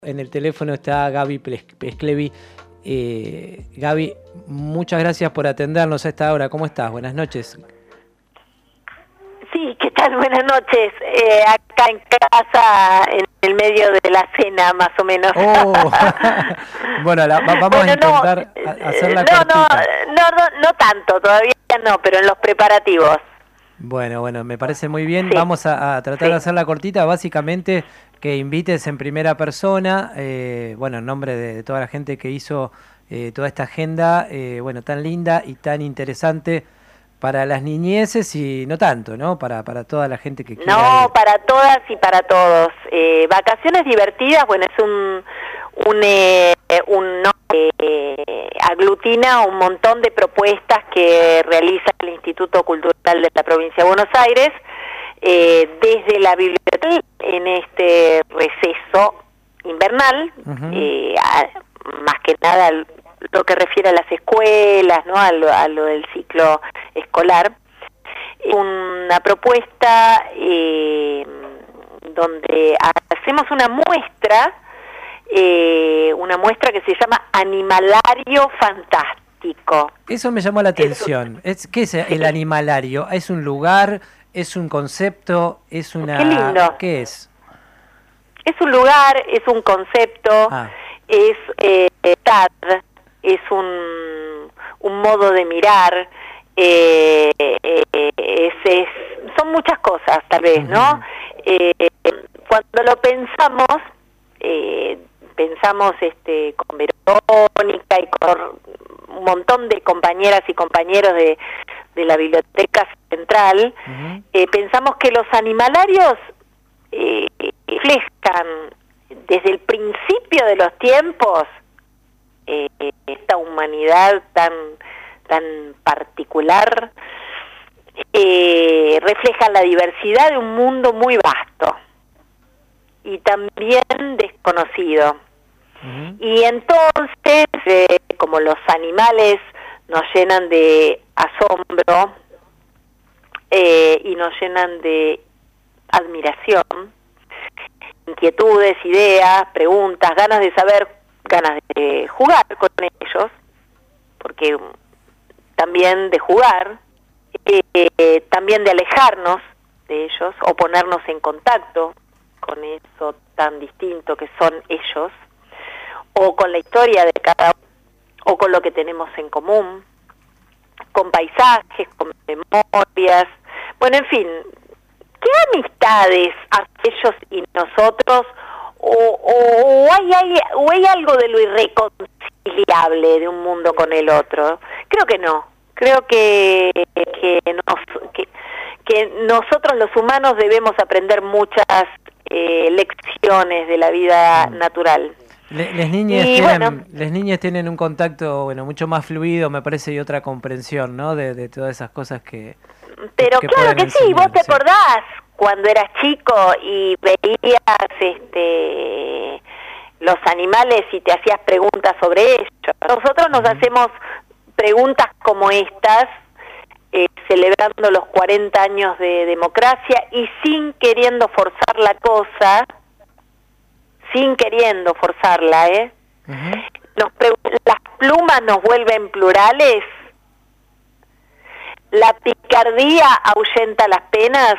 En el teléfono está Gaby Pesclevi. Gaby, muchas gracias por atendernos a esta hora. ¿Cómo estás? Buenas noches. Sí, ¿qué tal? Buenas noches. Acá en casa, en el medio de la cena, más o menos. Oh. Bueno, vamos a intentar hacerla cortita. No tanto, todavía no, pero en los preparativos. Bueno, me parece muy bien. Sí. Vamos a tratar de hacerla cortita. Básicamente, que invites en primera persona, en nombre de toda la gente que hizo toda esta agenda, tan linda y tan interesante para las niñeces y no tanto, ¿no? Para toda la gente que quiera. No, para todas y para todos. Vacaciones divertidas, es aglutina un montón de propuestas que realiza el Instituto Cultural de la Provincia de Buenos Aires, desde la biblioteca en este receso invernal, más que nada lo que refiere a las escuelas, ¿no? a lo del ciclo escolar. Una propuesta donde hacemos una muestra que se llama Animalario Fantástico. Eso me llamó la atención. ¿Qué es el animalario? ¿Es un lugar? ¿Es un concepto? ¿Es una...? ¡Qué lindo! ¿Qué es? Es un lugar, es un concepto, es un modo de mirar, son muchas cosas tal vez, ¿no? Cuando lo pensamos con Verónica y con un montón de compañeras y compañeros de la Biblioteca Central, pensamos que los animalarios reflejan desde el principio de los tiempos esta humanidad tan particular, reflejan la diversidad de un mundo muy vasto y también desconocido. Y entonces, como los animales nos llenan de asombro y nos llenan de admiración, inquietudes, ideas, preguntas, ganas de saber, ganas de jugar con ellos, porque también de jugar, también de alejarnos de ellos o ponernos en contacto con eso tan distinto que son ellos, o con la historia de cada uno, o con lo que tenemos en común, con paisajes, con memorias, en fin, ¿qué amistades hacia ellos y nosotros? ¿O hay algo de lo irreconciliable de un mundo con el otro? Creo que no. Creo que nosotros los humanos debemos aprender muchas lecciones de la vida natural. Las niñas tienen un contacto mucho más fluido, me parece, y otra comprensión, ¿no? De todas esas cosas que... Pero claro que sí, vos te acordás cuando eras chico y veías los animales y te hacías preguntas sobre ellos. Nosotros nos hacemos preguntas como estas, celebrando los 40 años de democracia y sin queriendo forzar la cosa, las plumas nos vuelven plurales, la picardía ahuyenta las penas.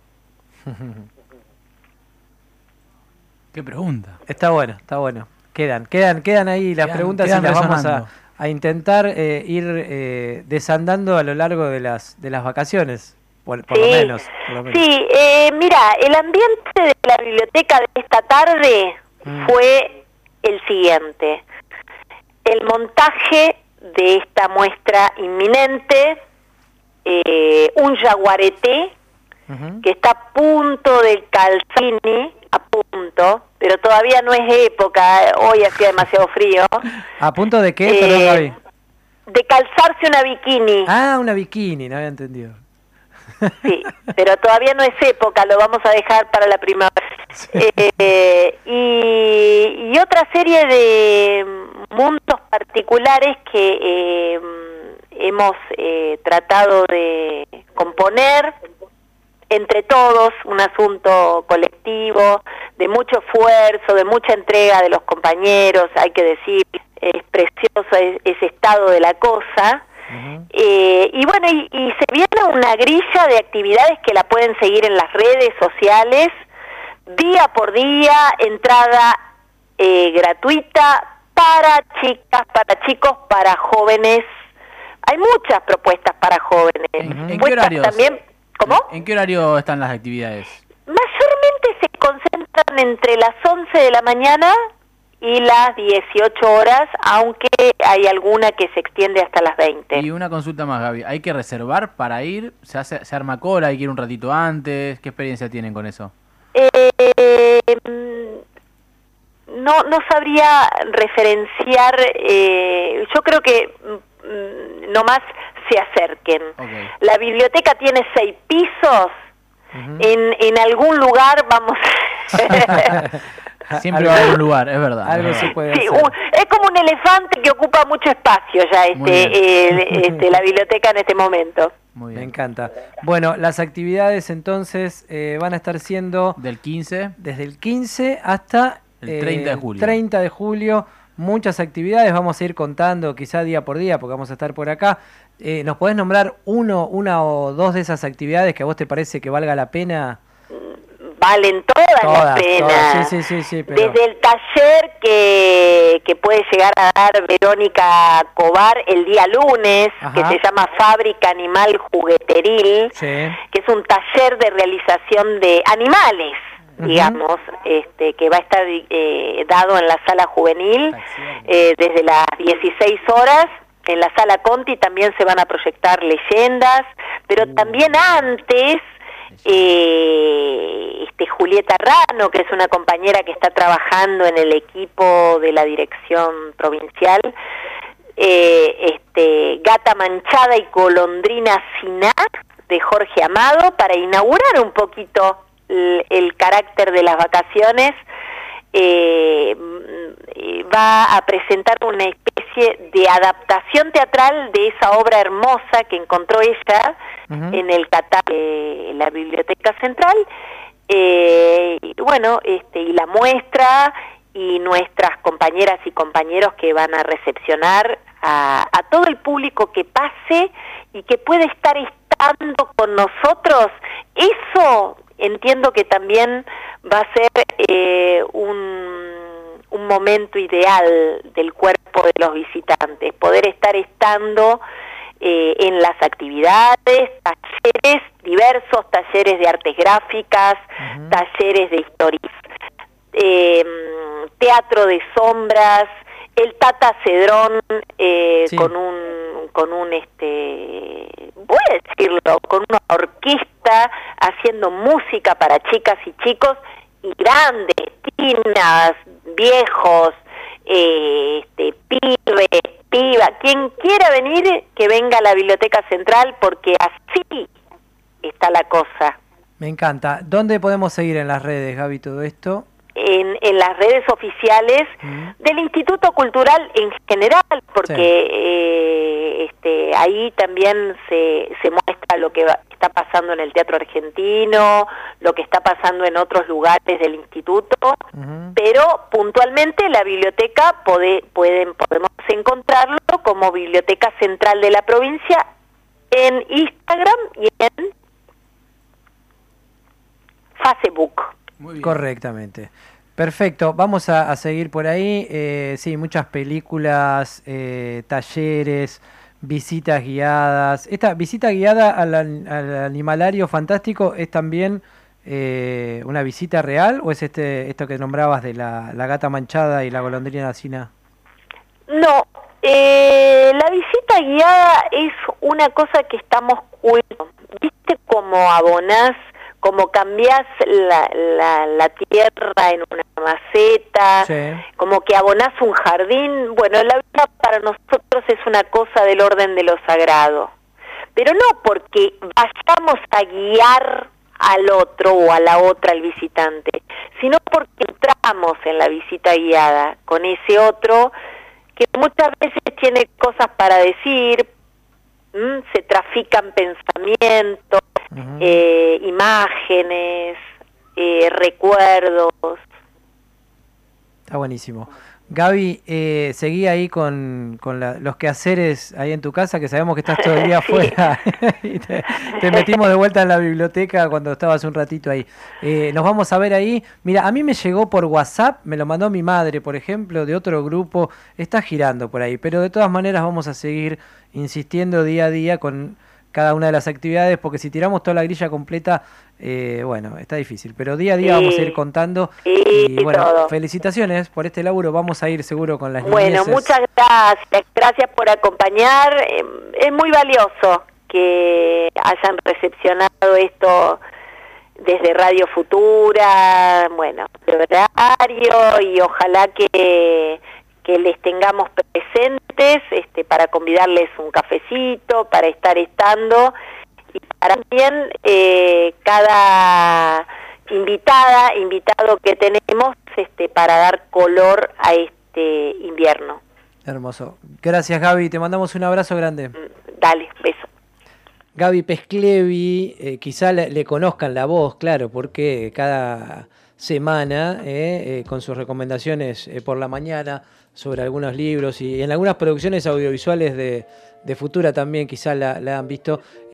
Qué pregunta. Está bueno. Quedan ahí las preguntas y las vamos a intentar ir desandando a lo largo de las vacaciones, por lo menos. Sí, mira, el ambiente de la biblioteca de esta tarde fue el siguiente. El montaje de esta muestra inminente, un yaguareté que está a punto del calzini, pero todavía no es época, hoy hacía demasiado frío. ¿A punto de qué? Perdón, Gaby. De calzarse una bikini. Ah, una bikini, no había entendido. Sí, pero todavía no es época, lo vamos a dejar para la primavera. Sí. Y otra serie de mundos particulares que hemos tratado de componer entre todos, un asunto colectivo, de mucho esfuerzo, de mucha entrega de los compañeros, hay que decir, es precioso ese estado de la cosa. Y bueno, y se viene una grilla de actividades que la pueden seguir en las redes sociales, día por día, entrada gratuita para chicas, para chicos, para jóvenes. Hay muchas propuestas para jóvenes. ¿En qué horarios? También, ¿cómo? ¿En qué horario están las actividades? Mayormente se concentran entre las 11 de la mañana y las 18 horas, aunque hay alguna que se extiende hasta las 20. Y una consulta más, Gaby. ¿Hay que reservar para ir? ¿Se arma cola? ¿Hay que ir un ratito antes? ¿Qué experiencia tienen con eso? No sabría referenciar. Yo creo que nomás se acerquen. Okay. La biblioteca tiene 6 pisos. En algún lugar vamos... Siempre va a haber un lugar, es verdad. Algo se puede Sí, hacer. es como un elefante que ocupa mucho espacio ya la biblioteca en este momento. Muy Me bien. encanta. Bueno, las actividades entonces van a estar siendo Del 15. desde el 15 hasta El 30 de julio. 30 de julio. Muchas actividades, vamos a ir contando quizá día por día porque vamos a estar por acá. ¿Nos podés nombrar una o dos de esas actividades que a vos te parece que valga la pena? Valen todas la pena. Todas. Sí, pero... Desde el taller que puede llegar a dar Verónica Cobar el día lunes, Ajá. que se llama Fábrica Animal Jugueteril, Sí. que es un taller de realización de animales, digamos, que va a estar dado en la sala juvenil desde las 16 horas. En la sala Conti también se van a proyectar leyendas, pero también antes Julieta Rano, que es una compañera que está trabajando en el equipo de la dirección provincial, Gata Manchada y Golondrina Siná de Jorge Amado, para inaugurar un poquito el carácter de las vacaciones. Va a presentar una especie de adaptación teatral de esa obra hermosa que encontró ella en el catálogo de la Biblioteca Central, y bueno, y la muestra y nuestras compañeras y compañeros que van a recepcionar a todo el público que pase y que puede estar estando con nosotros. Eso entiendo que también va a ser un momento ideal del cuerpo de los visitantes, poder estar estando en las actividades, talleres, diversos talleres de artes gráficas, talleres de historia, teatro de sombras, el Tata Cedrón Sí. con un voy a decirlo, con una orquesta haciendo música para chicas y chicos y grandes, tinas, viejos, pibes, piba, quien quiera venir, que venga a la Biblioteca Central, porque así está la cosa. Me encanta. ¿Dónde podemos seguir en las redes, Gaby, todo esto? En las redes oficiales del Instituto Cultural en general, porque ahí también se muestra lo que está pasando en el teatro argentino, lo que está pasando en otros lugares del instituto, pero puntualmente la biblioteca podemos encontrarlo como Biblioteca Central de la Provincia en Instagram y en Facebook. Muy bien. Correctamente. Perfecto, vamos a seguir por ahí. Sí, muchas películas, talleres, visitas guiadas. ¿Esta visita guiada al animalario fantástico es también una visita real o es esto que nombrabas de la gata manchada y la golondrina Siná? No, la visita guiada es una cosa que estamos cuidando. ¿Viste cómo abonás? Como cambiás la tierra en una maceta, Sí. como que abonás un jardín. Bueno, la vida para nosotros es una cosa del orden de lo sagrado, pero no porque vayamos a guiar al otro o a la otra, al visitante, sino porque entramos en la visita guiada con ese otro que muchas veces tiene cosas para decir, se trafican pensamientos, imágenes, recuerdos. Está buenísimo. Gaby, seguí ahí con los quehaceres ahí en tu casa, que sabemos que estás todo el día afuera. Y te metimos de vuelta en la biblioteca cuando estabas un ratito ahí. Nos vamos a ver ahí. Mira, a mí me llegó por WhatsApp, me lo mandó mi madre, por ejemplo, de otro grupo. Está girando por ahí, pero de todas maneras vamos a seguir insistiendo día a día con cada una de las actividades, porque si tiramos toda la grilla completa, bueno, está difícil, pero día a día vamos a ir contando. Y bueno, todo. Felicitaciones por este laburo, vamos a ir seguro con las niñeces. Bueno, muchas gracias por acompañar. Es muy valioso que hayan recepcionado esto desde Radio Futura, bueno, de horario, y ojalá que les tengamos presentes para convidarles un cafecito, para estar estando, y para también cada invitado que tenemos para dar color a este invierno. Hermoso. Gracias, Gaby, te mandamos un abrazo grande. Dale, beso. Gaby Pesclevi, quizá le conozcan la voz, claro, porque cada semana con sus recomendaciones por la mañana sobre algunos libros y en algunas producciones audiovisuales de Futura también quizá la han visto.